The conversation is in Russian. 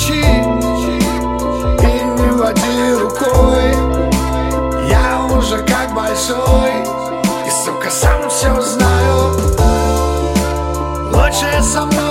плечи и не води рукой. Я уже как большой и, сука, сам все знаю. Лучше со мной